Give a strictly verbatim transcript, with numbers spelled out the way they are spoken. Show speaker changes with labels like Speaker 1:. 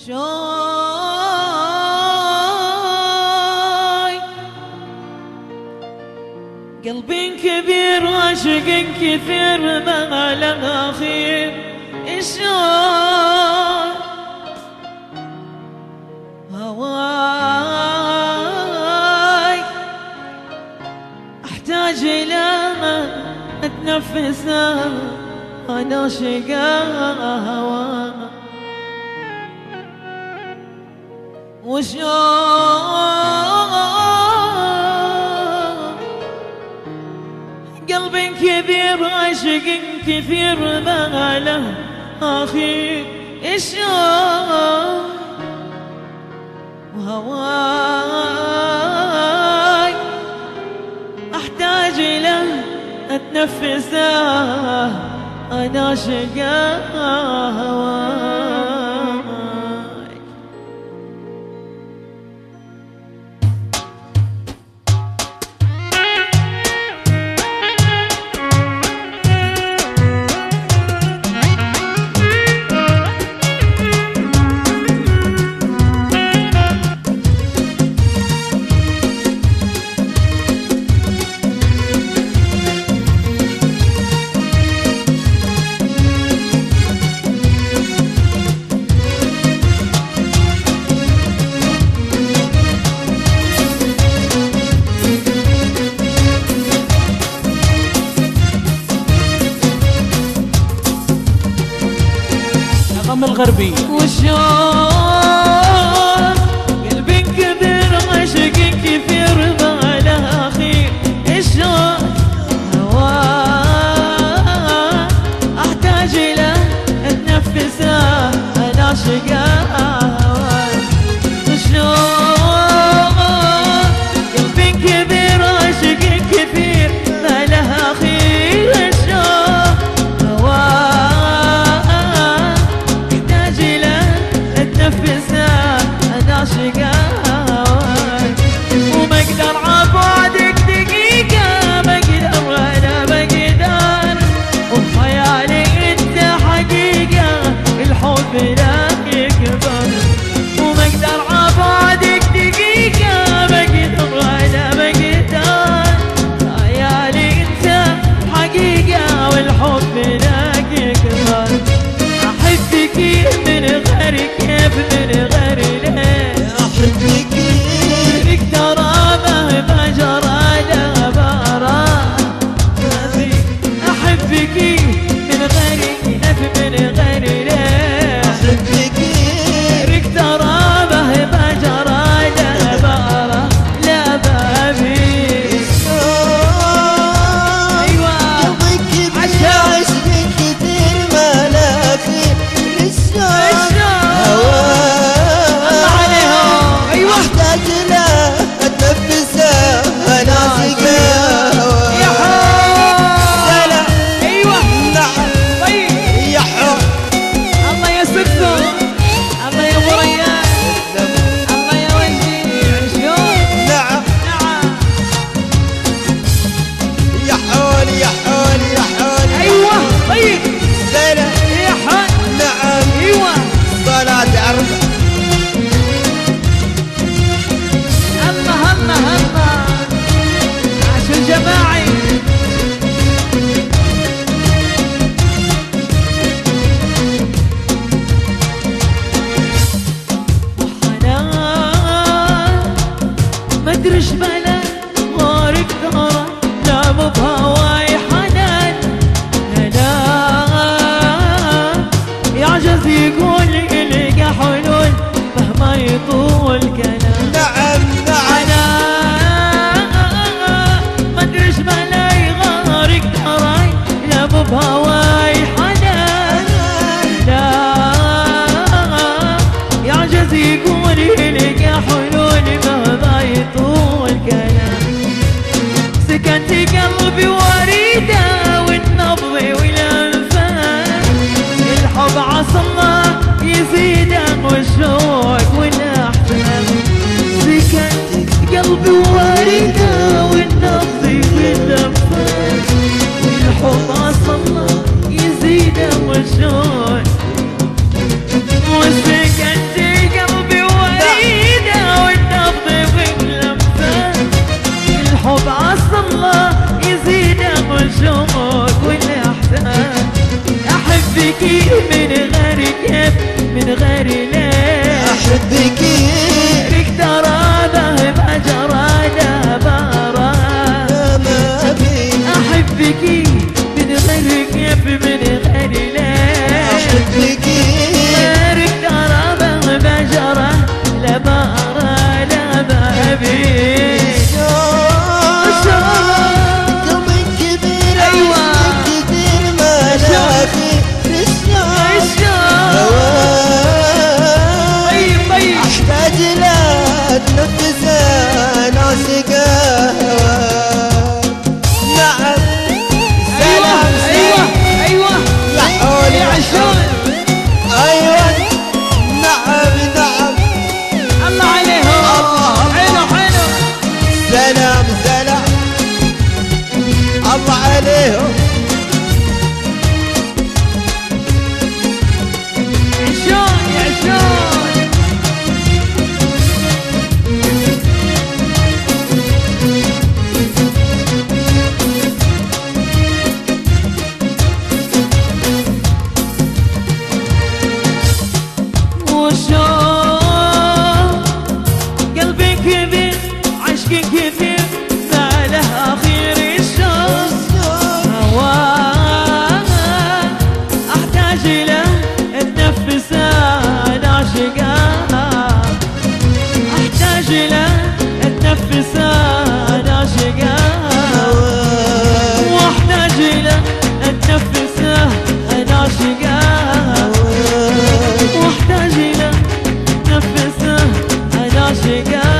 Speaker 1: شاي قلبي كبير عاشق كثير ما له أخير. شاي هواي أحتاج إلى أتنفسه أنا شقاء هواي وشوق قلب كبير عاشق كثير ما له أخير. الشوق وهواي أحتاج له أتنفسه أنا شقاء هواي.
Speaker 2: الغربي
Speaker 1: والشوق قلبي كبير عاشق كثير ما له أخير. الشوق هواه أحتاج له أتنفسه أنا شقاء هواي. الشوق قلبي كبير عاشق كثير ما له أخير. الشوق أنا شقاوي وما اقدر عبعدك دقيقة ما اقدر ولا بقدر وبخيالي انت حقيقة الحب لك يكبر. وما اقدر عبعدك دقيقة ما اقدر ولا بقدر خيالي انت حقيقة والحب لك يكبر. أحبك من غيرك كيف من غير ليه
Speaker 3: أحبك
Speaker 1: لك ترى مهما جرى لا برا. أحبك من غيرك كيف من غير ليه
Speaker 3: أحبك
Speaker 1: لك ترى مهما جرى لا برا لا بابي. أيوة
Speaker 3: قلبك كبير عاشق كثير ما له أخير. أحتاج له أتنفسه أنا شقاوي.
Speaker 1: يا حب
Speaker 3: لا لا
Speaker 1: أيوة
Speaker 3: نعم
Speaker 1: طيب
Speaker 3: يا حب
Speaker 1: الله يا سكتو الله يا ابو ريان الله يا وجهي شلون.
Speaker 3: نعم
Speaker 1: نعم
Speaker 3: يا حول يا حول يا حول.
Speaker 1: ايوه طيب
Speaker 3: لا لا
Speaker 1: يا حق
Speaker 3: نعم
Speaker 1: ايوه
Speaker 3: صلاة عرفة.
Speaker 1: الله الله الله عاش الجماعي. وحنان ما ادري ايش بلا غارق دارة لا مو بهواي حنان. لا يعجز يقول يلقى حلول مهما يطول كلام.
Speaker 3: نعم نعم
Speaker 1: أنا ما ادري ايش بلا يغارق داراي لا مو بهواي حنان. لا يعجز يقول يلقى حلول مهما يطول كلام. سكنت قلبي وريده والنبض والانفاس الحب عسى الله يزيده والشوق والاحساس. سكنت قلبي وريده والنبض والانفاس الحب عسى الله يزيده والشوق. وسكنت أحبك من غير كيف من غير ليه
Speaker 3: أحبك
Speaker 1: غيرك ترى ذهب أجرى لا برا
Speaker 3: ما بي
Speaker 1: أحبك من غير كيف من غير ليه
Speaker 3: أحبك
Speaker 1: غيرك ترى ذهب أجرى لا برا لا بابي
Speaker 3: عليهم
Speaker 1: عشان عشان وشان قلبي كبير عشقي كثير ما له اخير احتاج له اتنفس انا شقاه واحتاج له اتنفس انا شقاه واحتاج له اتنفس انا شقاه